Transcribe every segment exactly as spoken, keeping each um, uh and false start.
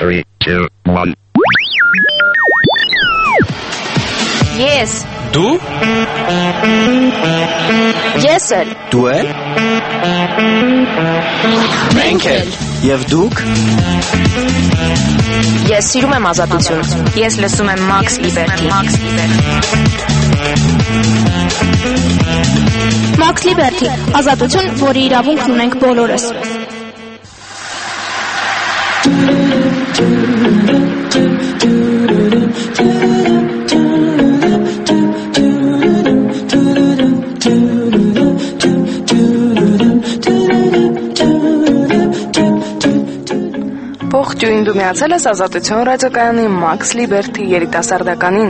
three, two, one. Ես Դու Ես էլ Դու էլ Մենք էլ Եվ դուք Ես սիրում եմ ազատություն Ես լսում եմ Max Liberty Max Liberty ազատություն, որի իրավունքն ունենք բոլորս Ողջույն, դու միացել ես Ազատություն ռադիոկայանի Max Liberty երիտասարդականին։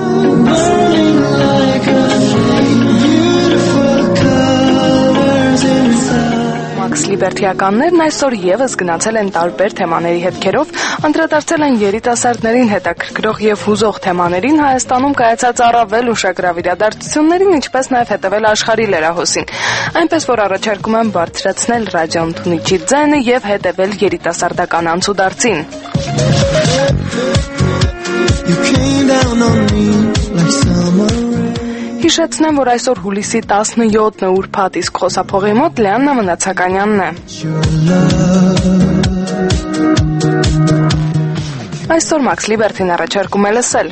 Max Liberty-ականներն այսօր եւս գնացել են տարբեր թեմաների հետքերով, անդրադարձել են երիտասարդներին հետաքրքրող եւ հուզող թեմաներին, Հայաստանում կայացած առավել ուշագրավ իրադարձություններին, ինչպես նաեւ հետեւել աշխարհի լրահոսին։ Այնպես որ առաջարկում եմ բարձրացնել ռադիոընդունիչի ձայնը եւ հետեւել երիտասարդական անցուդարձին։ Հիշեցնեմ, որ այսօր հուլիսի տասնյոթն է ուրբաթ, իսկ խոսափողի մոտ Լիաննա Մնացականյանն է։ Այսօր Max Liberty-ն առաջարկում է լսել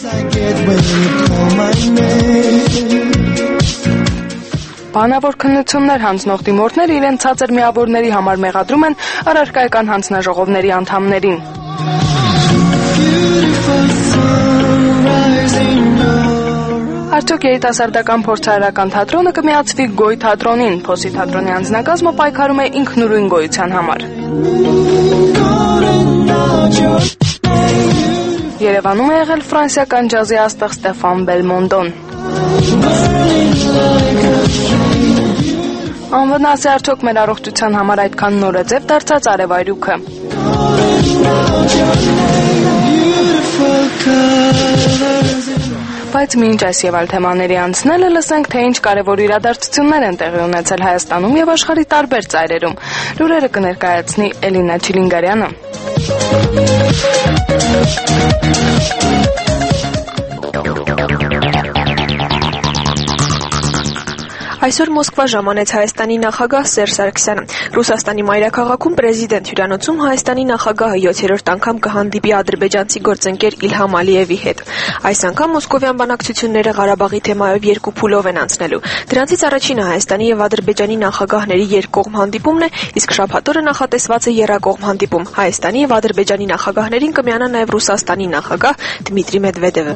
Բանավոր քննություններ հանձնող դիմորդները իրենց ցածր միավորների համար մեղադրում են առարկայական հանձնաժողովների անդամներին։ Արդյոք երիտասարդական փորձարարական թատրոնը կմիացվի Գոյ թատրոնին, Փոսի թատրոնի անձնակազմը պայքարում է ինքնուրույն գոյության համար։ Երևանում է եղել ֆրանսիական ջազի աստղ Ստեֆան Բելմոնդոն։ Անվնաս է արդյոք մեր առողջության համար այդքան նորաձև դարձած արևայրուքը։ Բայց մինչ այս եւ այլ թեմաների անցնելը լսենք, թե ինչ կարևոր իրադարձություններ են տեղի ունեցել Հայաստանում եւ աշխարհի տարբեր ծայրերում։ Լուրերը կներկայացնի Էլինա Չիլինգարյանը։ Այսօր Մոսկվա ժամանեց Հայաստանի նախագահ Սերժ Սարգսյանը։ Ռուսաստանի մայրաքաղաքում պրեզիդենտ հյուրանոցում Հայաստանի նախագահը յոթերորդ անգամ կհանդիպի ադրբեջանցի գործընկեր Իլհամ Ալիևի հետ։ Այս անգամ մոսկովյան բանակցությունները Ղարաբաղի թեմայով երկու փուլով են անցնելու։ Դրանցից առաջինը Հայաստանի եւ Ադրբեջանի նախագահների երկկողմ հանդիպումն է, իսկ շաբաթ օրը նախատեսված է եռակողմ հանդիպում։ Հայաստանի եւ Ադրբեջանի նախագահներին կմիանա նաեւ Ռուսաստանի նախագահ Դմիտրի Մեդվեդևը։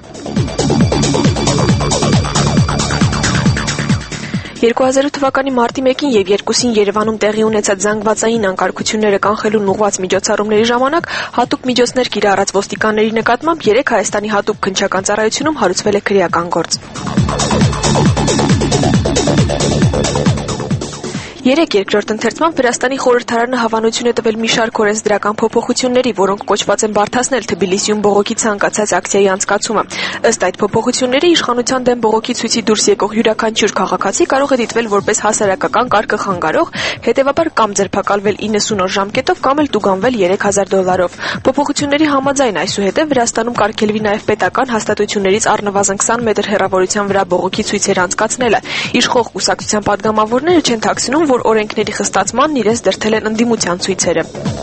երկու հազար ութ թվականի մարտի մեկին եւ երկուսին Երևանում տեղի ունեցած զանգվածային անկարգությունները կանխելուն ուղղված միջոցառումների ժամանակ հատուկ միջոցներ կիրառած ոստիկանների նկատմամբ երեք Հայաստանի հատուկ քննչական ծառայությունում հարուցվել է քրեական գործ։ Երեք երկրորդ ընթերցմամբ Վրաստանի խորհրդարանը հավանություն է տվել մի շարք օրենսդրական փոփոխությունների, որոնք կոչված են բարդացնել Թբիլիսիում բողոքի ցանկացած ակցիայի անցկացումը։ Ըստ այդ փոփոխությունների իշխանության դեմ բողոքի ցույցի դուրս եկող յուրաքանչյուր քաղաքացի կարող է դիտվել որպես հասարակական կարգը խանգարող, հետևաբար կամ ձերբակալվել իննսուն օր ժամկետով կամ էլ տուգանվել երեք հազար դոլարով։ Փոփոխությունների համաձայն այսուհետև Վրաստանում կարգելվի նաև պետական հաստատություններից առնվազն քսան մետր հեռավորության վրա բողոքի ցույցեր անցկացնելը։ Իշխող կուսակցության падգամավորները չեն թաքցնում, որ օրենքների խստացմանն իրենց դրդել են ընդդիմության ցույցերը։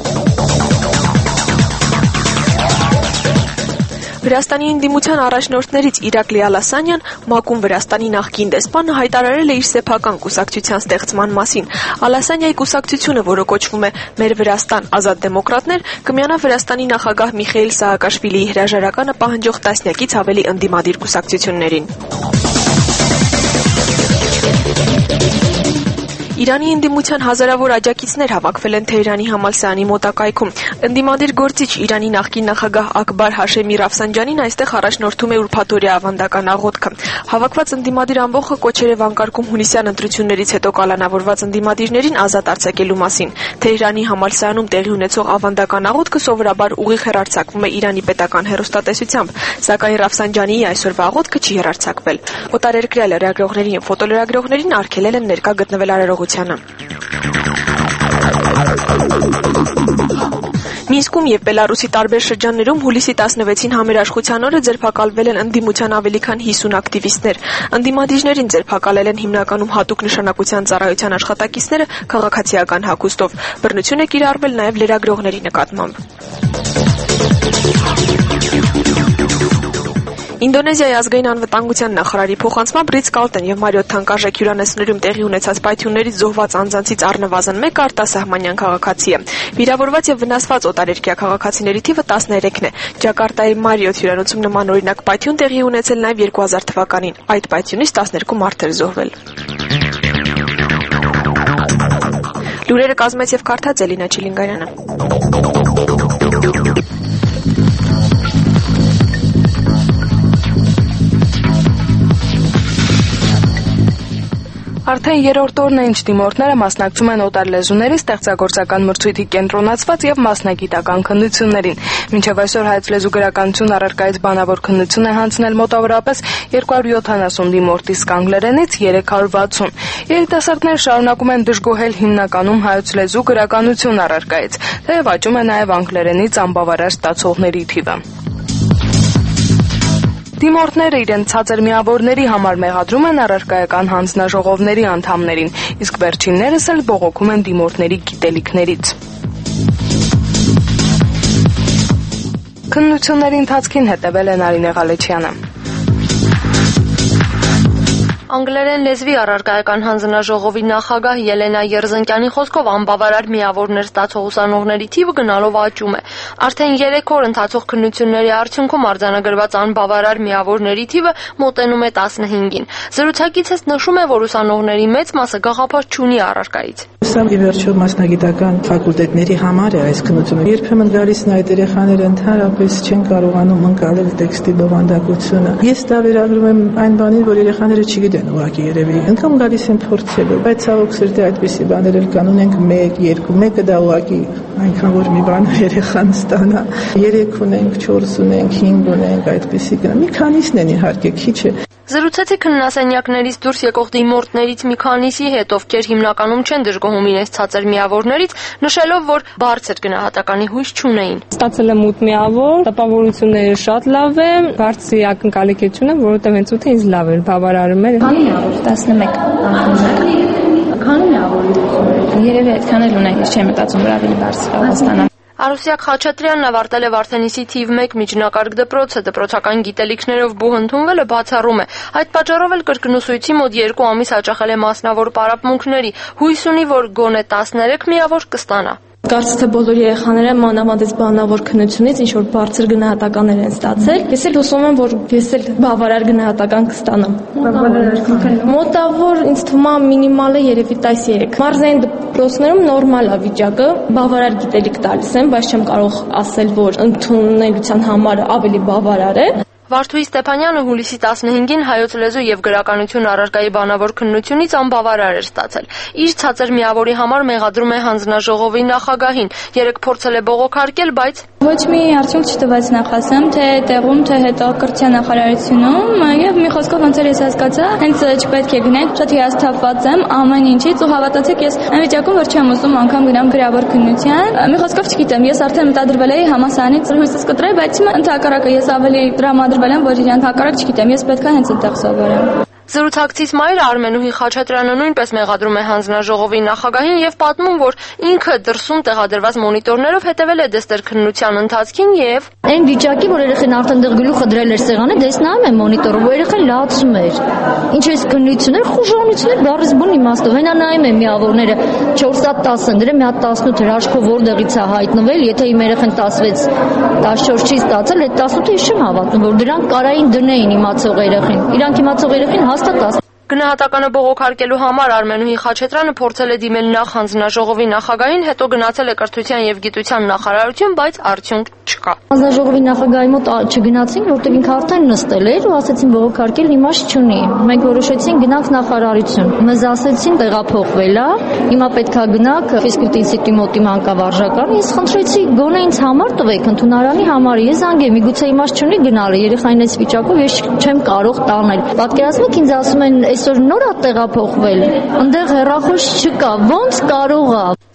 Վրաստանի ընդդիմության առաջնորդներից Իրակլի Ալասանյան ՄԱԿ-ում Վրաստանի նախկին դեսպանը հայտարարել է իր սեփական կուսակցության ստեղծման մասին։ Ալասանյայի կուսակցությունը, որը կոչվում է Մեր Վրաստան ազատ դեմոկրատներ, կմիանա Վրաստանի նախագահ Միխեիլ Սահակաշվիլիի հրաժարականը պահանջող տասնյակից ավելի ընդդիմադիր կուսակցություններին։ Իրանի ընդդիմության հազարավոր աջակիցներ հավաքվել են Թեհրանի համալսարանի մոտակայքում։ Ընդդիմադիր գործիչ Իրանի նախկին նախագահ Ակբար Հաշեմի Ռաֆսանջանին այստեղ առաջնորդում է ուրբաթօրյա ավանդական աղոթքը։ Հավաքված ընդդիմադիր ամբոխը կոչեր է վանկարկում հունիսյան ընտրություններից հետո կալանավորված ընդդիմադիրներին ազատ արձակելու մասին։ Թեհրանի համալսարանում տեղի ունեցող ավանդական աղոթքը սովորաբար ուղիղ հեռարձակվում է Իրանի պետական հեռուստատեսությամբ, սակայն Ռաֆսանջանիի այսօրվա աղոթքը չի հեռարձակվել։ Օտարերկրյա լրագրողներին եւ ֆոտոլրագրողներին արգելել են ներկա գտնվել արարողությանը։ Մինսկում եւ Բելարուսի տարբեր շրջաններում հուլիսի տասնվեցին համերաշխության օրը ձերբակալվել են ընդդիմության ավելի քան հիսուն ակտիվիստներ։ Ընդդիմադիրներին ձերբակալել են հիմնականում հատուկ նշանակության ծառայության աշխատակիցները քաղաքացիական հագուստով։ Բռնություն է կիրառվել նաեւ լրագրողների նկատմամբ։ Ինդոնեզիայի ազգային անվտանգության նախարարի փոխանցմամբ Ռից Կալտեն եւ Մարիոթ թանկարժեք հյուրանոցներում տեղի ունեցած պայթյուններից զոհված անձանցից առնվազն մեկը արտասահմանյան քաղաքացի է։ Վիրավորված եւ վնասված օտարերկրյա քաղաքացիների թիվը տասներեքն է։ Ջակարտայի Մարիոթ հյուրանոցում նմանօրինակ պայթյուն տեղի ունեցել նաեւ երկու հազար թվականին։ Այդ պայթյունից տասներկու մարդ էր զոհվել։ Լուրերը կազմեց եւ կարդաց Էլինա Չիլինգարյանը։ Արդեն երրորդ օրն է, ինչ դիմորդները մասնակցում են օտարլեզուների ստեղծագործական մրցույթի կենտրոնացված եւ մասնագիտական քննություններին։ Մինչեւ այսօր հայոց լեզու գրականություն առարկայից բանավոր քննություն է հանձնել մոտավորապես երկու հարյուր յոթանասուն դիմորդ, իսկ անգլերենից երեք հարյուր վաթսուն։ Երիտասարդները շարունակում են դժգոհել հիմնականում հայոց լեզու գրականություն առարկայից, թեև աճում է նաեւ անգլերենից անբավարար ստացողների թիվը։ Դիմորդները իրենց ցածր միավորների համար մեղադրում են առարկայական հանձնաժողովների անդամներին, իսկ վերջիններս էլ բողոքում են դիմորդների գիտելիքներից։ Քննությունների ընթացքին հետևել է Նարինե Ղալեչյանը։ Անգլերեն լեզվի առարկայական հանձնաժողովի նախագահ Ելենա Երզնկյանի խոսքով անբավարար միավորներ ստացող ուսանողների թիվը գնալով աճում է։ Արդեն երեք օր ընթացող քննությունների արդյունքում արձանագրված անբավարար միավորների թիվը մոտենում է տասնհինգին։ Զրուցակիցս նշում է, որ ուսանողների մեծ մասը գաղափար չունի առարկայից։ Սա ի վերջո մասնագիտական ֆակուլտետների համար է այս քննությունը։ Երբեմն գալիս են այդ երեխաները ընդհանրապես չեն կարողանում ընկալել տեքստի բովանդակությունը։ Ես դա վերագրում եմ այն բանին, որ երեխաները չգիտեն ուղղակի երևի։ Անգամ գալիս են փորձելու, բայց ցավոք սրտի այդպիսի բաներ էլ կան, ունենք մեկ, երկու, մեկը դա ուղղակի այնքան որ մի բան երեխան ստանա։ երեք ունենք, չորս ունենք, հինգ ունենք, այդպիսի կան։ Մի քանիսն են իհարկե, քիչ է։ Զրուցեցի քննասենյակներից դուրս եկող դիմորդներից մի քանիսի հետ, ովքեր հիմնականում չեն դժգոհում իրենց ցածր միավորներից, նշելով, որ բարձր գնահատականի հույս չունեին։ Ստացել եմ ութ միավոր, տպավորությունները շատ լավ է, բարձր ակնկալիք չունեմ, որովհետև հենց ութը ինձ լավ էր, բավարարում էր։ Քանի միավոր, տասնմեկ։ Քանի միավոր։ Երևի այդքան էլ ունենք, չեմ մտածում, որ ավելի բարձր կարող ստանամ։ Արուսյակ Խաչատրյանն ավարտել է Վարդենիսի թիվ մեկ միջնակարգ դպրոցը, դպրոցական գիտելիքներով բուհ ընդունվելը բացառում է։ Այդ պատճառով էլ կրկնուսույցի մոտ երկու ամիս հաճախել է մասնավոր պարապմունքների, հույս ունի, որ գոնե տասներեք միավոր կստանա։ Կարծես թե բոլոր երեխաները մանավանդ բանավոր քննությունից ինչ որ բարձր գնահատականներ են ստացել։ Ես էլ հուսում եմ, որ ես էլ բավարար գնահատական կստանամ։ Մոտավոր ինձ թվում է մինիմալը երևի տասներեք։ Մարզային դպրոցներում նորմալ է վիճակը, բավարար գիտելիք տալիս են, բայց չեմ կարող ասել, որ ընդունելության համար ավելի բավարար է։ Վարդուհի Ստեփանյանը հուլիսի տասնհինգին հայոց լեզու եւ գրականություն առարկայի բանավոր քննությունից անբավարար էր ստացել։ Իր ցածր միավորի համար մեղադրում է հանձնաժողովի նախագահին։ Երեք փորձել է բողոքարկել, բայց ոչ մի արդյունք չտվեց նախասեմ, թե տեղում, թե հետո կրթության նախարարությունում, եւ մի խոսքով ոնց էր ես հասկացա, հենց չպետք է գնալ, շատ հիասթափված եմ ամեն ինչից ու հավատացեք, ես այն վիճակում որ չեմ ուզում անգամ գնամ գրավոր քննության։ Մի խոսքով չգիտեմ, ես արդեն մտադրվել էի համասարանից հույսս կտրել, բայց ընդհակառակը ես ավելի տրամադրվել եմ, որ իրան հակառակ չգիտեմ, ես պետք է հենց այդտեղ սովորեմ։ Զրուցակցից մայրը Արմենուհի Խաչատրյանը նույնպես մեղադրում է հանձնաժողովի նախագահին եւ պատմում, որ ինքը դրսում տեղադրված մոնիտորներով հետևել է դստեր քննության ընթացքին եւ այն վիճակի, որ երեխան արդեն դեղ գլուխը դրել էր սեղանը, դες նայում եմ մոնիտորը, որ երեխան լացում էր։ Ինչ էս քննություններ, խուժանություններ, բառից բուն իմաստով։ Հենա նայում եմ միավորները չորս հատ տասը են դրել, մի հատ տասնութ հրաշքով որտեղից է հայտնվել, եթե իմ երեխան տասվեց տասնչորս չի ստացել, այդ տասնութը ես չեմ հավատում, որ դրանք կարային դնեին իմացող երեխին։ Իրանք իմացող երեխին հաստատ Գնահատականը բողոքարկելու համար Արմենուհի Խաչատրյանը փորձել է դիմել նախ հանձնաժողովի նախագահին, հետո գնացել է կրթության եւ գիտության նախարարություն, բայց արդյունք չկա։ Հանձնաժողովի նախագահի մոտ չգնացին, որտեղ ինքը արդեն նստել էր ու ասեցին բողոքարկել իմաստ չունի։ Մենք որոշեցին գնանք նախարարություն։ Մեզ ասեցին տեղափոխվել է, հիմա պետքա գնանք ֆիզկուլտուր ինստիտուտի մոտ մանկավարժական։ Ես խնդրեցի գոնե ինձ համար տվեք ընդունարանի համար։ Ես զանգեմ, միգուցե իմաստ չունի գնալը, երեխային այս վիճակով ես չեմ կարող տանել։ Պատկերացնեք ինձ ասում են այսօր նոր է տեղափոխվել, ընդեղ հեռախոս չկա, ոնց կարող է։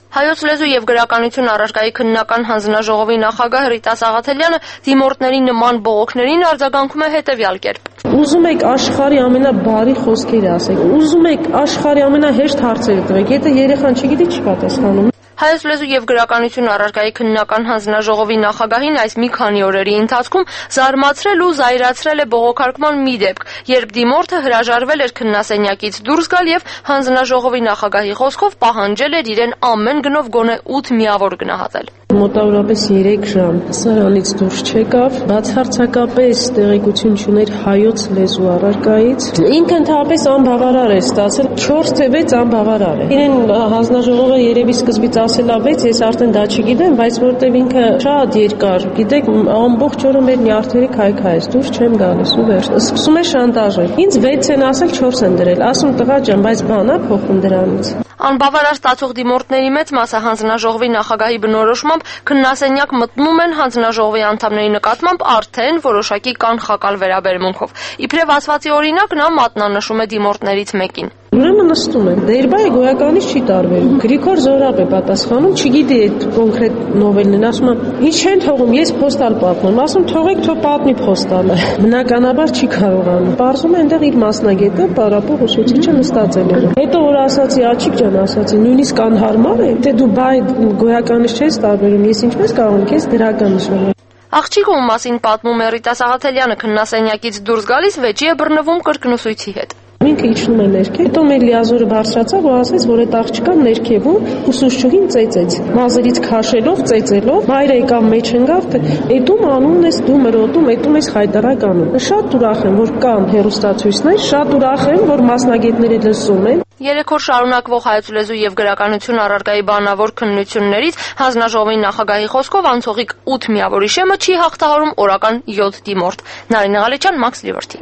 Հայոց լեզու եւ գրականություն առարկայի քննական հանձնաժողովի նախագահ Ռիտա Սաղաթելյանը դիմորդների նման բողոքներին արձագանքում է հետեւյալ կերպ. Ուզում եք աշխարհի ամենաբարի խոսքերը ասեք, ուզում եք աշխարհի ամենահեշտ հարցերը տվեք, եթե երեխան չգիտի չի պատասխանում։ Հայոց լեզու եւ գրականություն առարկայի քննական հանձնաժողովի նախագահին այս մի քանի օրերի ընթացքում զարմացրել ու զայրացրել է բողոքարկման մի դեպք, երբ դիմորդը հրաժարվել էր քննասենյակից դուրս գալ եւ հանձնաժողովի նախագահի խոսքով պահանջել էր իրեն ամեն գնով գոնե ութ միավոր գնահատել։ Մոտավորապես երեք ժամ սարանից դուրս չեկավ, բացարձակապես տեղեկություն չուներ հայոց լեզու առարկայից։ Ինքը ընդհանրապես անբավարար է ստացել, չորս թե վեց անբավարար է։ Իրեն հանձնաժողովը երևի սկզբից ասել է վեց, ես արդեն դա չգիտեմ, բայց որտեվ ինքը շատ երկար, գիտեք, ամբողջ օրը մեր նյարդերը քայքայեց, դուրս չեմ գալիս ու վերջ։ Սկսում է շանտաժել։ Ինձ վեց են ասել, չորս են դրել։ Ասում տղա ջան, բայց բան է փոխում դրանից։ Անբավարար ստացող դիմորդների մեծ մասը հանձնաժողովի նախագահի բնորոշմամբ քննասենյակ մտնում են հանձնաժողովի անդամների նկատմամբ արդեն որոշակի կանխակալ վերաբերմունքով։ Իբրև ասվածի օրինակ նա մատնանշում է դիմորդներից մեկին։ Ուրեմն նստում են, դերբայը գոյականից չի տարբերում։ Գրիգոր Զորապ է պատասխանում, չգիտի այդ կոնկրետ նովելն են, ասում են, ինչ չեն թողում, ես փոստալ պատմեմ, ասում թողեք, թող պատմի փոստալը։ Բնականաբար չի կարողանում։ Պարզում է այնտեղ իր մասնագետը, պարապող ուսուցիչը նստածել էր։ Հետո որ ասացի, Աչիկ ջան, ասացի, նույնիսկ անհարմար է, թե դու բայ գոյականից չես տարբերում, ես ինչպես կարող եմ քեզ դրական նշել։ Աղջիկը, ում մասին պատմում է Ռիտա Սաղաթելյանը, քննասենյակից դուրս գալիս վեճի է բռնվում կրկնուսույցի հետ։ Ինքը իջնում է ներքև, հետո մեր լիազորը բարձրացավ ու ասեց, որ այդ աղջկան ներքևում ուսուցչուհին ծեծեց, մազերից քաշելով, ծեծելով, մայրը եկավ մեջ ընկավ, թե «Էդում անունն ես դու մրոտում, էդում ես խայտարակ անում»։ Շատ ուրախ եմ, որ կան հեռուստացույցներ, շատ ուրախ եմ, որ մասնագետները լսում են։ Երեք օր շարունակվող հայոց լեզու եւ գրականություն առարկայի բանավոր քննություններից հանձնաժողովի նախագահի խոսքով անցողիկ ութ միավորի շեմը չի հաղթահարում օրական յոթ դիմորդ։ Նարինե Ղալեչյան, Max Liberty։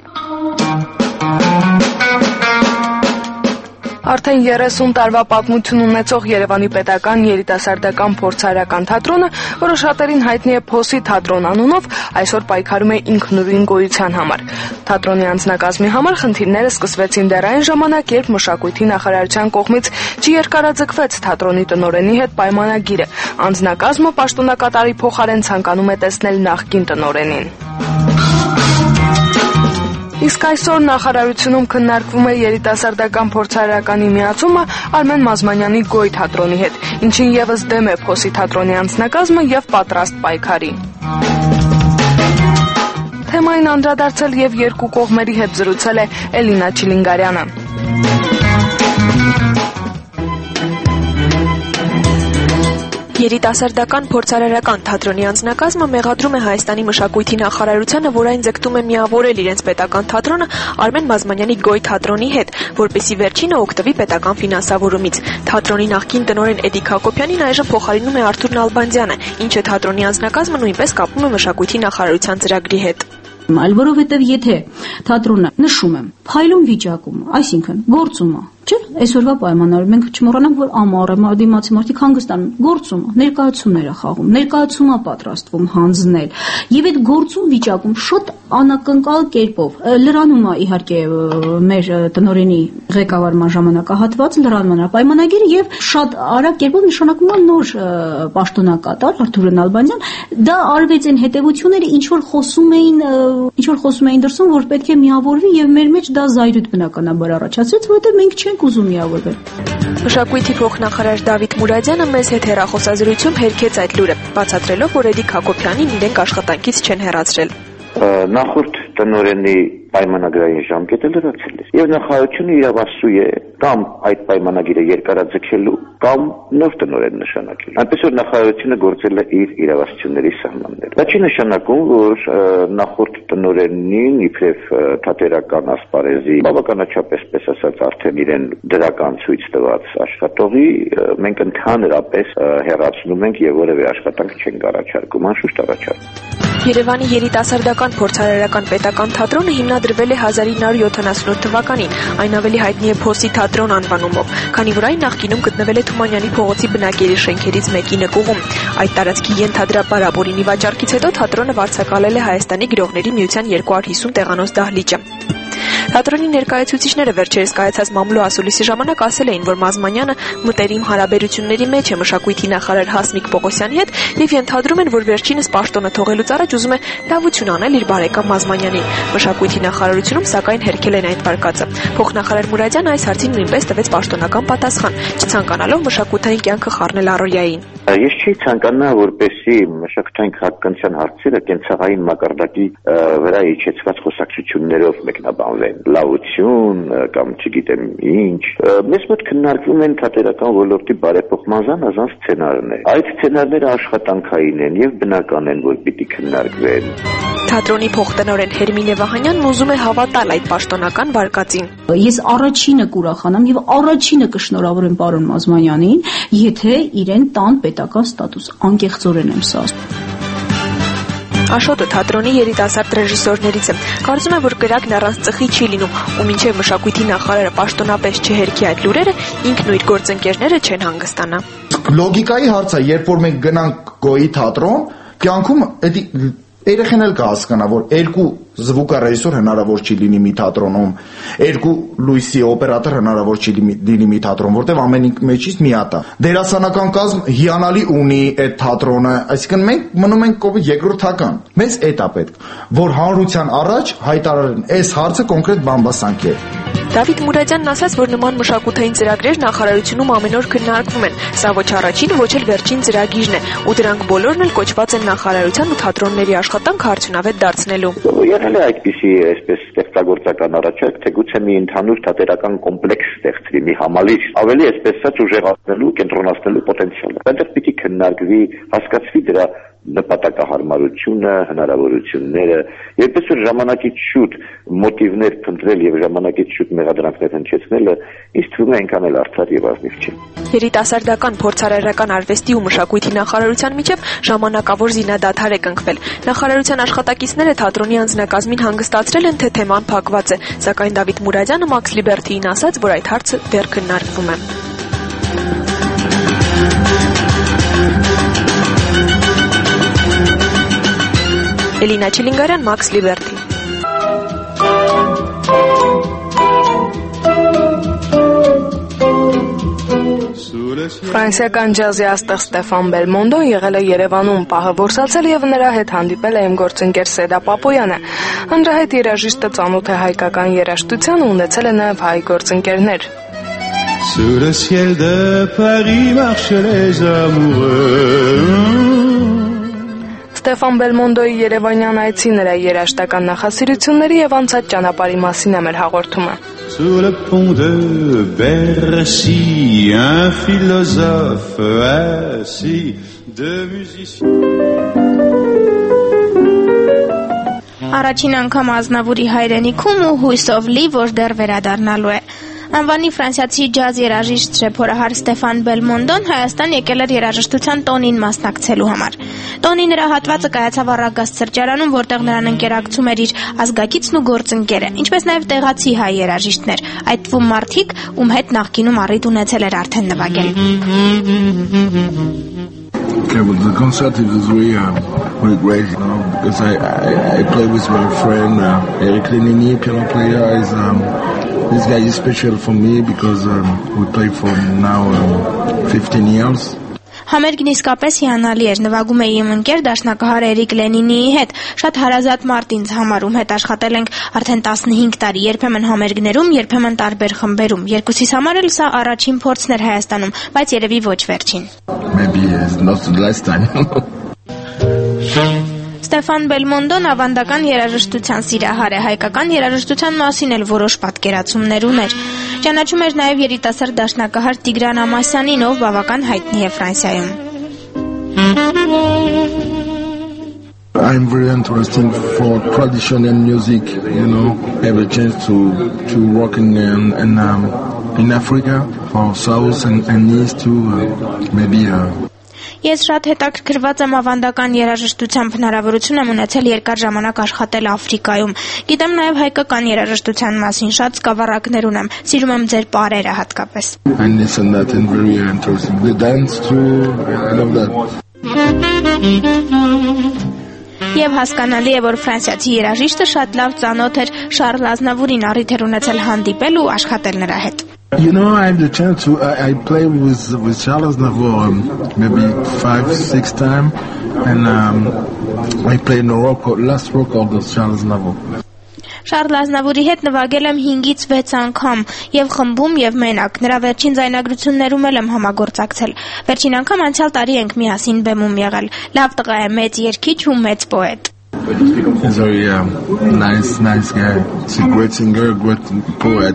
Արդեն երեսուն տարվա պատմություն ունեցող Երևանի պետական երիտասարդական փորձարարական թատրոնը, որը շատերին հայտնի է Փոսի թատրոն անունով, այսօր պայքարում է ինքնուրույն գոյության համար։ Թատրոնի անձնակազմի համար խնդիրները սկսվեցին դեռ այն ժամանակ, երբ մշակույթի նախարարության կողմից չերկարաձգվեց թատրոնի տնօրենի հետ պայմանագիրը։ Անձնակազմը պաշտոնակատարի փոխարեն ցանկանում է տեսնել նախկին տնօրենին։ Իսկ այսօր նախարարությունում քննարկվում է երիտասարդական փորձարարականի միացումը Արմեն Մազմանյանի Գոյ թատրոնի հետ, ինչին եւս դեմ է Փոսի թատրոնի անձնակազմը եւ պատրաստ պայքարի։ Թեմային անդրադարձել եւ երկու կողմերի հետ զրուցել է Էլինա Չիլինգարյանը։ Երիտասարդական փորձարարական թատրոնի անձնակազմը մեղադրում է Հայաստանի մշակույթի նախարարությանը, որ այն ձգտում է միավորել իրենց պետական թատրոնը Արմեն Մազմանյանի Գոյ թատրոնի հետ, որպեսզի վերջինը օգտվի պետական ֆինանսավորումից։ Թատրոնի նախկին տնօրեն Էդիկ Հակոբյանին այժմ փոխարինում է Արթուր Նալբանդյանը, ինչը թատրոնի անձնակազմը նույնպես կապում է մշակույթի նախարարության ծրագրի հետ։ Այլ որովհետև եթե թատրոնը նշում եմ փայլուն վիճակում, այսինքն գործում է, չէ՞, այսօրվա պայմաններում մենք չմոռանանք, որ ամառ է, դիմացի մարդիկ հանգստանում, գործում է, ներկայացումներ է խաղում, ներկայացում է պատրաստվում հանձնել, եւ այդ գործում վիճակում շատ անակնկալ կերպով լրանում է իհարկե մեր տնօրենի ղեկավարման ժամանակահատված լրանում է պայմանագիրը եւ շատ արագ կերպով նշանակում է նոր պաշտոնակատար Արթուր Նալբանդյան, դա արվեց այն հետևությունները, ինչ որ խոսում էին ինչ որ խոսում էին դրսում, որ պետք է միավորվի եւ մեր մեջ դա զայրույթ բնականաբար առաջացրեց, որովհետեւ մենք չենք ուզում միավորվել։ Մշակույթի փոխնախարար Դավիթ Մուրադյանը մեզ հետ հեռախոսազրույցում հերքեց այդ լուրը, բացատրելով, որ Էդիկ Հակոբյանին իրենք աշխատանքից չեն հեռացրել։ Նախորդ տնօրենի պայմանագրային ժամկետը լրացել է եւ նախարարությունը իրավասու է կամ այդ պայմանագիրը երկարաձգելու կամ նոր տնօրեն նշանակելու։ Այնպես որ նախարարությունը գործել է իր իրավասությունների սահմանները։ Դա չի նշանակում, որ նախորդ տնօրենին իբրև թատերական ասպարեզի բավականաչափ պես ասած արդեն իրեն դրական ցույց տված աշխատողի մենք ընդհանրապես հեռացնում ենք եւ որևէ աշխատանք չենք առաջարկում, անշուշտ առաջարկում։ Երևանի երիտասարդական փորձարարական պետական թատրոնը հիմնադրվել է հազար ինը հարյուր յոթանասունութ թվականին, այն ավելի հայտնի է Փոսի թատրոն անվանումով, քանի որ այն նախկինում գտնվել է Թումանյանի փողոցի բնակելի շենքերից մեկի նկուղում։ Այդ տարածքի ենթադրաբար ապօրինի վաճառքից հետո թատրոնը վարձակալել է Հայաստանի գրողների միության երկու հարյուր հիսուն տեղանոց դահլիճը։ Թատրոնի ներկայացուցիչները վերջերս կայացած մամլո ասուլիսի ժամանակ ասել էին, որ Մազմանյանը մտերիմ հարաբերությունների մեջ է մշակույթի նախարար Հասմիկ Պողոսյանի հետ եւ ենթադրում են, որ վերջինս պաշտոնը թողելուց առաջ ուզում է լավություն անել իր բարեկամ Մազմանյանին։ Մշակույթի նախարարությունում սակայն հերքել են այդ վարկածը։ Փոխնախարար Մուրադյանը այս հարցին նույնպես տվեց պաշտոնական պատասխան, չցանկանալով մշակութային կյանքը խառնել առօրյային։ Ես չի ցանկանա, որպեսզի մշակութային քաղաքականության հարցերը կենցաղային մակարդակի վրա իջեցված խոսակցություններով մեկնաբանվեն։ Լավություն կամ չգիտեմ ինչ։ Մեզ մոտ քննարկվում են թատերական ոլորտի բարեփոխման զանազան սցենարներ։ Այդ սցենարները աշխատանքային են եւ բնական են, որ պիտի քննարկվեն։ Թատրոնի փոխտնօրեն Հերմինե Վահանյանն ուզում է հավատալ այդ պաշտոնական վարկածին։ Ես առաջինը կուրախանամ եւ առաջինը կշնորհավորեմ պարոն Մազմանյանին, եթե իրեն տան պետական ստատուս, անկեղծորեն եմ սա ասում։ Աշոտը թատրոնի երիտասարդ ռեժիսորներից է։ Կարծում է, որ կրակն առանց ծխի չի լինում, ու մինչև մշակույթի նախարարը պաշտոնապես չհերքի այդ լուրերը, ինքն ու իր գործընկերները չեն հանգստանա։ Լոգիկայի հարց է, երբ որ մենք գնանք Գոյի թատրոն, կյանքում էդի երեխեն էլ կհասկանա, որ երկու զվուկառեժիսոր հնարավոր չի լինի մի թատրոնում, երկու լույսի օպերատոր հնարավոր չի լինի մի թատրոն, որտեղ ամեն մեջից մի հատ է։ Դերասանական կազմ հիանալի ունի այդ թատրոնը, այսինքն մենք մնում ենք կողմից երկրորդական։ Մեզ էդ է պետք, որ հանրության առաջ հայտարարեն, այս հարցը կոնկրետ բամբասանք է։ Դավիթ Մուրադյանն ասաց, որ նման մշակութային ծրագրեր նախարարությունում ամեն օր քննարկվում են։ Սա ոչ առաջին, ոչ էլ վերջին ծրագիրն է, ու դրանք բոլորն էլ կոչված են նախարարության ու թատրոնների աշխատանքը արդյունավետ դարձնելու։ Եղել է այդպիսի այսպես ստեղծագործական առաջարկ, թե գուցե մի ընդհանուր թատերական կոմպլեքս ստեղծվի, մի համալիր, ավելի այսպես ասած ուժեղացնելու, կենտրոնացնելու պոտենցիալը։ Այնտեղ պիտի քննարկվի, հասկացվի դրա նպատակահարմարությունը, հնարավորությունները, երբես որ ժամանակից շուտ մոտիվներ փնտրել եւ ժամանակից շուտ մեղադրանքներ հնչեցնելը ինձ թվում է այնքան էլ արդար եւ ազնիվ չի։ Երիտասարդական փորձարարական արվեստի ու մշակույթի նախարարության միջև ժամանակավոր զինադադար է կնքվել։ Նախարարության աշխատակիցները թատրոնի անձնակազմին հանգստացրել են, թե թեման փակված է, սակայն Դավիթ Մուրադյանը Max Liberty-ին ասաց, որ այդ հարցը դեռ քննարկվում է։ Էլինա Չիլինգարյան, Max Liberty։ Ֆրանսիական ջազի աստղ Ստեֆան Բելմոնդոն եղել է Երևանում, պահը որսացել եւ նրա հետ հանդիպել է իմ գործընկեր Սեդա Պապոյանը։ Հանրահայտ երաժիշտը ծանոթ է հայկական երաժշտությանը, ունեցել է նաեւ հայ գործընկերներ։ Sous le ciel de Paris marchent les amoureux. Ստեֆան Բելմոնդոյի Երևանյան այցի նրա երաժշտական նախասիրությունների եւ անցած ճանապարհի մասին է մեր հաղորդումը։ Sous le pont de Bercy, un philosophe assis, deux musiciens. Առաջին անգամ Ազնավուրի հայրենիքում ու հույսով լի, որ դեռ վերադառնալու է։ Անվանի ֆրանսիացի ջազ երաժիշտ շեփորահար Ստեֆան Բելմոնդոն Հայաստան եկել էր երաժշտության տոնին մասնակցելու համար։ Տոնի նրա հատվածը կայացավ Առագաստ սրճարանում, որտեղ նրան ընկերակցում էր իր ազգակիցն ու գործընկերը, ինչպես նաև տեղացի հայ երաժիշտներ, այդ թվում մարդիկ, ում հետ նախկինում առիթ ունեցել էր արդեն նվագել։ Okay, well, the concert was really, uh, really great, you know, because I, I, I played with my friend uh, Eric Lenini, piano player. Is, um, this guy is special for me because um, we played for now um, fifteen years. Համերգն իսկապես հիանալի էր, նվագում էի իմ ընկեր դաշնակահար Էրիկ Լենինիի հետ, շատ հարազատ մարդ ինձ համար, ում հետ աշխատել ենք արդեն տասնհինգ տարի, երբեմն համերգներում, երբեմն տարբեր խմբերում։ Երկուսիս համար էլ սա առաջին փորձն էր Հայաստանում, բայց երևի ոչ վերջին։ Maybe it's not the last time. Ստեֆան Բելմոնդոն ավանդական երաժշտության սիրահար է, հայկական երաժշտության մասին էլ որոշ պատկերացումներ ուներ։ Ճանաչում էր նաև երիտասարդ դաշնակահար Տիգրան Ամասյանին, ով բավական հայտնի է Ֆրանսիայում։ I'm very interested for traditional music, you know, have a chance to to work in in, in, um, in Africa for South and, and East too, uh, maybe uh, Ես շատ հետաքրքրված եմ ավանդական երաժշտությամբ, հնարավորություն եմ ունեցել երկար ժամանակ աշխատել Աֆրիկայում։ Գիտեմ նաև հայկական երաժշտության մասին, շատ սկավառակներ ունեմ, սիրում եմ ձեր պարերը հատկապես։ I listen that and very interesting. The dance too, I love that. Եվ հասկանալի է, որ ֆրանսիացի երաժիշտը շատ լավ ծանոթ էր Շարլ Ազնավուրին, առիթ էր ունեցել հանդիպել ու աշխատել նրա հետ։ You know, I had the chance to, I, I played with, with Charles Aznavour um, maybe five, six times, and um, I played in the rock, last record of Charles Aznavour. Շարլ Ազնավուրի հետ նվագել եմ հինգից վեց անգամ, եւ խմբում եւ մենակ, նրա վերջին ձայնագրություններում էլ եմ համագործակցել։ Վերջին անգամ անցյալ տարի ենք միասին բեմում եղել։ Լավ տղա է, մեծ երգիչ ու մեծ պոետ։ He's a very um, nice, nice guy. He's a great singer, great poet.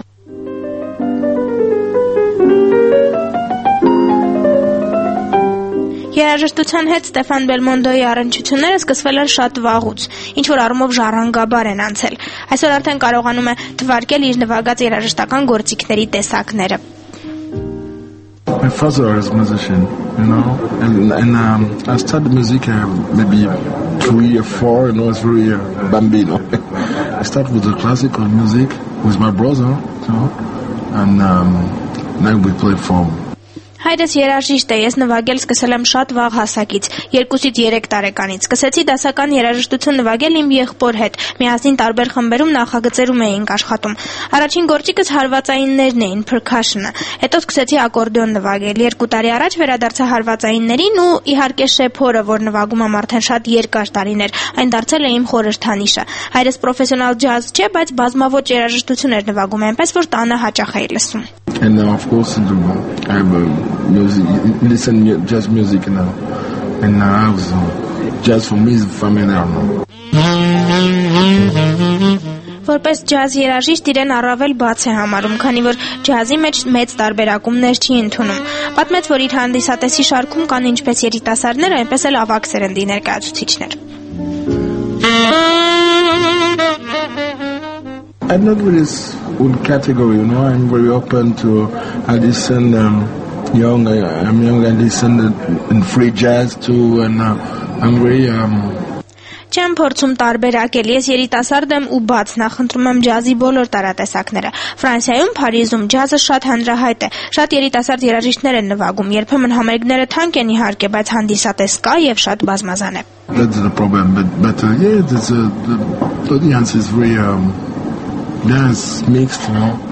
Երաժշտության հետ Ստեֆան Բելմոնդոյի առնչությունները սկսվել են շատ վաղուց, ինչ որ առումով ժառանգաբար են անցել։ Այսօր արդեն կարողանում է թվարկել իր նվագած երաժշտական գործիքների տեսակները։ My father is a musician, you know, and, and um, I started music uh, maybe three or four, you know, it's very uh, bambino. I started with the classical music with my brother, you know, and um, now we play for Հայրս երաժիշտ է, ես նվագել սկսել եմ շատ վաղ հասակից, երկուսից երեք տարեկանից։ Սկսեցի դասական երաժշտություն նվագել իմ եղբոր հետ, միասին տարբեր խմբերում նախագծերում էինք աշխատում։ Առաջին գործիքս հարվածայիններն էին, percussion-ը։ Հետո սկսեցի ակորդեոն նվագել։ Երկու տարի առաջ վերադարձա հարվածայիններին ու իհարկե շեփորը, որ նվագում եմ արդեն շատ երկար տարիներ, այն դարձել է իմ խորհրդանիշը։ Հայրս պրոֆեսիոնալ ջազ չէ, բայց բազմաոճ երաժշտություն էր նվագում, այնպես որ տանը hաճախ էի լսում։ And uh, of course, I have uh, music, listen to jazz music now. And uh, I was, uh, jazz for me is familiar now. Որպես ջազ երաժիշտ իրեն առավել բաց է համարում, քանի որ ջազի մեջ մեծ տարբերակումներ չի ընդունում։ Պատմեց, որ իր հանդիսատեսի շարքում կան ինչպես երիտասարդներ, այնպես էլ ավագ սերնդի ներկայացուցիչներ։ I'm not really one category, you know. I'm very open to. I listen um, young. I, I'm young. I listen in free jazz too, and uh, I'm very. Um, Չեմ փորձում տարբերակել, ես երիտասարդ եմ ու բաց, նախընտրում եմ ջազի բոլոր տարատեսակները։ Ֆրանսիայում, Փարիզում ջազը շատ հանրահայտ է, շատ երիտասարդ երաժիշտներ են նվագում, երբեմն համերգները թանկ են իհարկե, բայց հանդիսատես կա եւ շատ բազմազան է։ That's the problem, but but uh, yeah, there's a, the, the audience is very um, yeah, it's mixed, you know.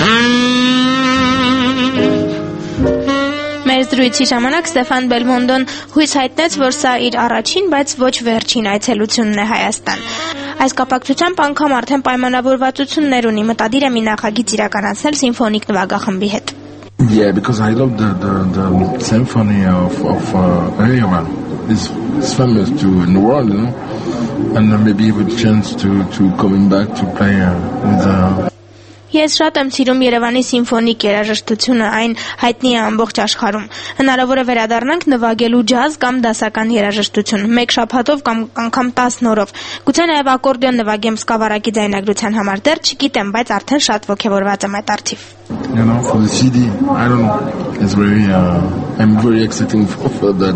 Մեր զրույցի ժամանակ Ստեֆան Բելմոնդոն հույս հայտնեց, որ սա իր առաջին, բայց ոչ վերջին այցելությունն է Հայաստան։ Այս կապակցությամբ անգամ արդեն պայմանավորվածություններ ունի, մտադիր է մի նախագիծ իրականացնել սիմֆոնիկ նվագախմբի հետ։ Yeah, because I love the the, the symphony of of uh, Yerevan. It's, it's famous to in the world, you know, and uh, maybe with a chance to to coming back to play uh, with. Uh, Ես շատ եմ սիրում Երևանի սիմֆոնիկ երաժշտությունը, այն հայտնի է ամբողջ աշխարհում։ Հնարավոր է վերադառնանք նվագելու ջազ կամ դասական երաժշտություն, մեկ շաբաթով կամ անգամ տասն օրով։ Գուցե նաև ակորդեոն նվագեմ սկավառակի ձայնագրության համար, դեռ չգիտեմ, բայց արդեն շատ ոգևորված եմ այդ արդիվ։ You know, for the C D, I don't know. It's very, uh, I'm very excited for, for that.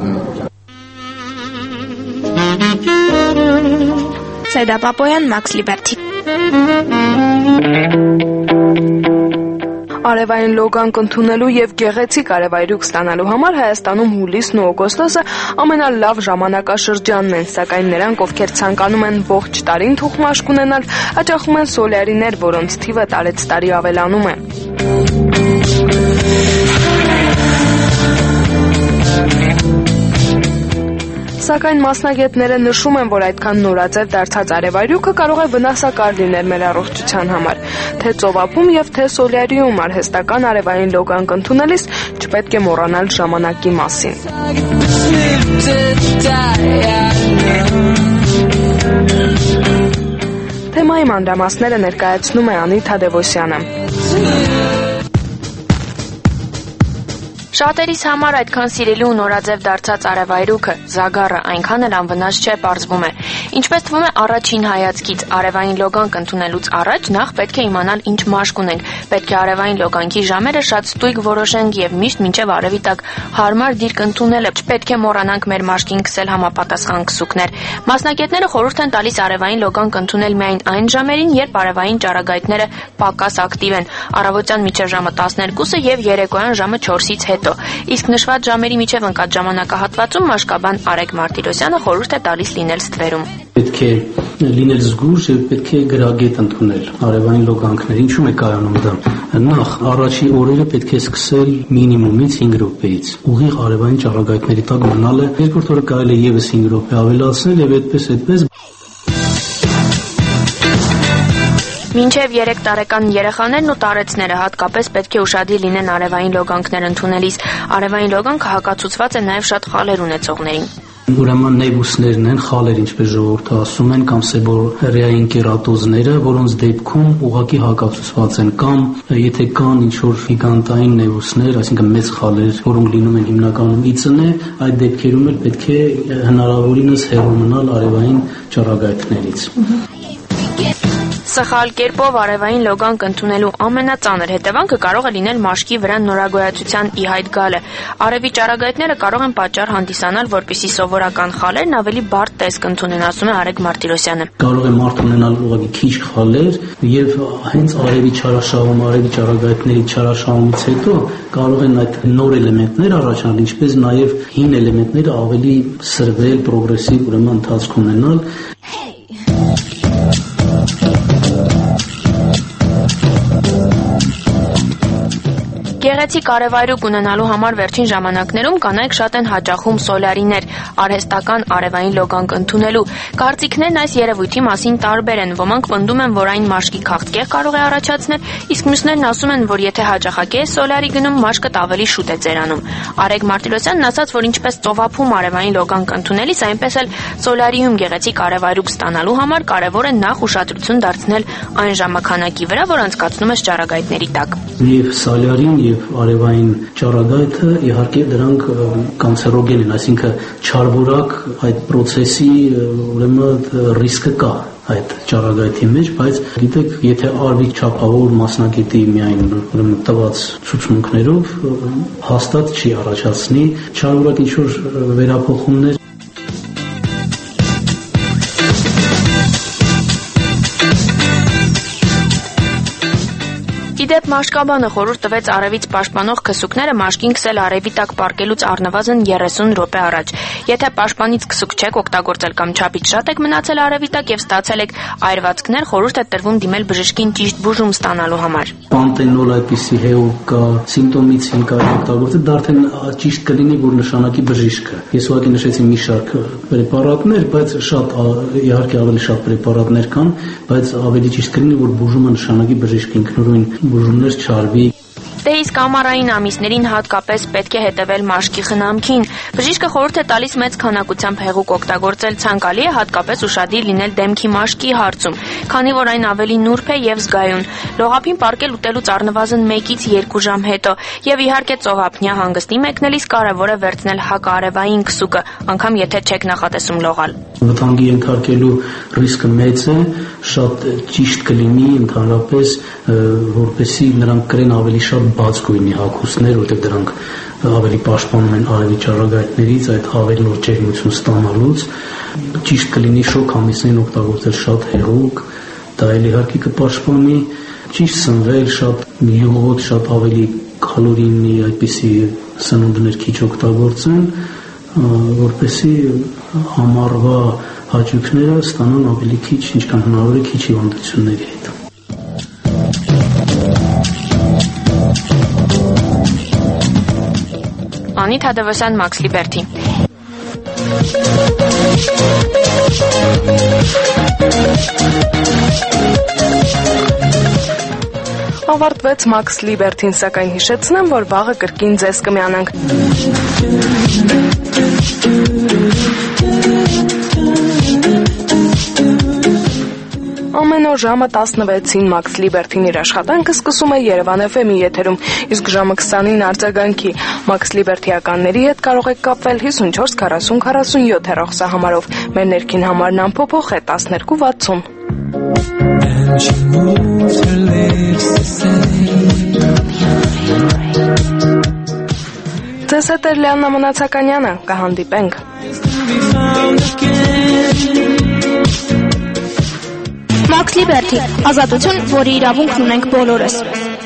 Սեդա Պապոյան, Max Liberty. Արևային լոգանք ընդունելու եւ գեղեցիկ արևայրուք ստանալու համար Հայաստանում հուլիսն ու օգոստոսը ամենալավ ժամանակաշրջանն են, սակայն նրանք, ովքեր ցանկանում են ողջ տարին թուխմաշկ ունենալ, հաճախում են սոլյարիներ, որոնց թիվը տարեց տարի ավելանում է։ Սակայն մասնագետները նշում են, որ այդքան նորաձև դարձած արևայրուքը կարող է վնասակար լինել մեր առողջության համար։ Թե ծովափում եւ թե սոլյարիում արհեստական արևային լոգանք ընդունելիս չպետք է մոռանալ ժամանակի մասին։ Թեմայի մանրամասները ներկայացնում է Անի Թադևոսյանը։ Շատերիս համար այդքան սիրելի ու նորաձև դարձած արևայրուքը, Զագառը այնքան էլ անվնաս չէ, պարզվում է։ Ինչպես թվում է առաջին հայացքից, արևային լոգանք ընդունելուց առաջ նախ պետք է իմանալ ինչ մաշկ ունենք, պետք է արևային լոգանքի ժամերը շատ ստույգ որոշենք եւ միշտ մինչեւ արևի տակ հարմար դիրք ընդունելը, չպետք է մոռանանք մեր մաշկին քսել համապատասխան քսուկներ։ Մասնագետները խորհուրդ են տալիս արևային լոգանք ընդունել միայն այն ժամերին, երբ արևային ճառագայթները պակաս ակտիվ են, առավոտյան մինչև ժամը տասներկուսը եւ երեկոյան ժամը չորսից հետո։ հետո։ Իսկ նշված ժամերի միջև ընկած ժամանակահատվածում մաշկաբան Արեգ Մարտիրոսյանը խորհուրդ է տալիս լինել ստվերում։ Պետք է լինել զգույշ եւ պետք է գրագետ ընդունել արևային լոգանքներ։ Ինչու՞մ է կայանում դա։ Նախ առաջի օրերը պետք է սկսել մինիմումից հինգ րոպեից։ Ուղիղ արևային ճառագայթների տակ մնալը, երկրորդ օրը կարելի է եւս հինգ րոպե ավելացնել եւ այդպես այդպես։ Մինչև երեք տարեկան երեխաներն ու տարեցները հատկապես պետք է ուշադիր լինեն արևային լոգանքներ ընդունելիս։ Արևային լոգանքը հակացուցված է նաև շատ խալեր ունեցողներին։ Ուրեմն նեյբուսներն են, խալեր, ինչպես ժողովուրդը ասում են, կամ սեբորեային կերատոզները, որոնց դեպքում ուղղակի հակացուցված են, կամ եթե կան ինչ-որ գիգանտային նեյբուսներ, այսինքն մեծ խալեր, որոնք լինում են հիմնականում ի ծնե, այդ դեպքերում էլ պետք է հնարավորինս հեռու մնալ արևային ճառագայթներից։ Սխալ կերպով արևային լոգանք ընդունելու ամենածանր հետևանքը կարող է լինել մաշկի վրա նորագոյացության ի հայտ գալը։ Արևի ճառագայթները կարող են պատճառ հանդիսանալ, որպեսզի սովորական խալերն ավելի բարդ տեսք ընդունեն, ասում է Արեգ Մարտիրոսյանը։ Կարող է մարդ ունենալ ուղղակի քիչ խալեր եւ հենց արևի ճառաշահում, արևի ճառագայթների ճառաշահումից հետո կարող են այդ նոր էլեմենտներ առաջանալ, ինչպես նաեւ հին էլեմենտները ավելի սրվել, պրոգրեսիվ ուրեմն ընթացք ունենալ։ Գեղեցիկ արևայրուք ունենալու համար վերջին ժամանակներում կանայք շատ են հաճախում սոլարիներ, արհեստական արևային լոգանք ընդունելու։ Կարծիքներն այս երևույթի մասին տարբեր են։ Ոմանք պնդում են, որ այն մաշկի քաղցկեղ կարող է առաջացնել, իսկ մյուսներն ասում են, որ եթե հաճախակի է սոլարի գնում, մաշկդ ավելի շուտ է ծերանում։ Արեգ Մարտիրոսյանն ասաց, որ ինչպես ծովափում արևային լոգանք ընդունելիս, այնպես էլ սոլարիում գեղեցիկ արևայրուք ստանալու համար կարևոր է նախ ուշադրություն դարձնել այն ժամանականակի վրա, որ անցկացնում ես ճառագայթների տակ։ Եվ սոլարին եւ արևային ճառագայթը իհարկե դրանք կանցերոգեն են, այսինքն չարվորակ այդ process-ի ուրեմն ռիսկը կա այդ ճառագայթի մեջ, բայց գիտեք, եթե արվի չափավոր մասնակետի միայն ուրեմն տված ցուցմունքներով հաստատ չի առաջացնի չարվորակ ինչ-որ վերափոխումներ։ Իդեպ մաշկաբանը խորհուրդ տվեց արևից պաշտպանող քսուկները մաշկին քսել արևի տակ պառկելուց առնվազն երեսուն րոպե առաջ։ Եթե պաշտպանից քսուկ չեք օգտագործել կամ չափից շատ եք մնացել արևի տակ եւ ստացել եք այրվածքներ, խորհուրդ է տրվում դիմել բժշկին ճիշտ բուժում ստանալու համար։ Պանտենոլ այդպիսի հեոկ կա, սիմպտոմիցին կա օգտագործել, դա արդեն ճիշտ կլինի, որ նշանակի բժիշկը։ Ես ուղղակի նշեցի մի շարք պրեպարատներ, բայց շատ իհարկե ավելի շատ պրեպարատներ կան, բայց ավելի ճիշտ կլինի, որ բուժումը նշանակի բժիշկը ինքնուրույն բուժումներ չարվի։ Դե իսկ ամառային ամիսներին հատկապես պետք է հետևել մաշկի խնամքին։ Բժիշկը խորհուրդ է տալիս մեծ քանակությամբ հեղուկ օգտագործել, ցանկալի է հատկապես ուշադիր լինել դեմքի մաշկի հարցում, քանի որ այն ավելի նուրբ է եւ զգայուն։ Լողափին պառկել ուտելուց առնվազն մեկից երկու ժամ հետո եւ իհարկե ծովափնյա հանգստի մեկնելիս կարեւոր է վերցնել հակաարևային քսուկը, անգամ եթե չեք նախատեսում լողալ։ Վտանգի ենթարկելու ռիսկը մեծ է, շատ ճիշտ կլինի ընդհանրապես, որպեսզի նրանք կրեն ավելի շատ բաց գույնի հագուստներ, որտեղ դրանք ավելի պաշտպանում են արևի ճառագայթներից, այդ ավելի նոր ջերմություն ստանալուց։ Ճիշտ կլինի շոգ ամիսներին օգտագործել շատ հեղուկ, դա էլ իհարկե կպաշտպանի, ճիշտ սնվել, շատ յուղոտ, շատ ավելի կալորիի այդպիսի սնունդներ քիչ օգտագործեն, որպեսզի ամառվա հաճույքները ստանան ավելի քիչ, ինչքան հնարավոր է քիչ հիվանդությունների հետ։ Անի Թադևոսյան, Մաքս Լիբերթի։ Ավարտվեց Մաքս Լիբերթին, սակայն հիշեցնեմ, որ վաղը կրկին ձեզ կմիանանք։ Ամեն օր ժամը տասնվեցին Մաքս Լիբերթին իր աշխատանքը սկսում է Երևան էֆ էմի եթերում, իսկ ժամը քսանին արձագանքի։ Մաքս Լիբերթիականների հետ կարող եք կապվել հիսունչորս քառասուն քառասունյոթ հեռախոսահամարով։ Մեր ներքին համարն անփոփոխ է տասներկու վաթսուն։ Ձեզ հետ է Լիաննա Մնացականյանը, կհանդիպենք։ Մաքս Լիբերթի, ազատություն, որի իրավունքն ունենք բոլորս։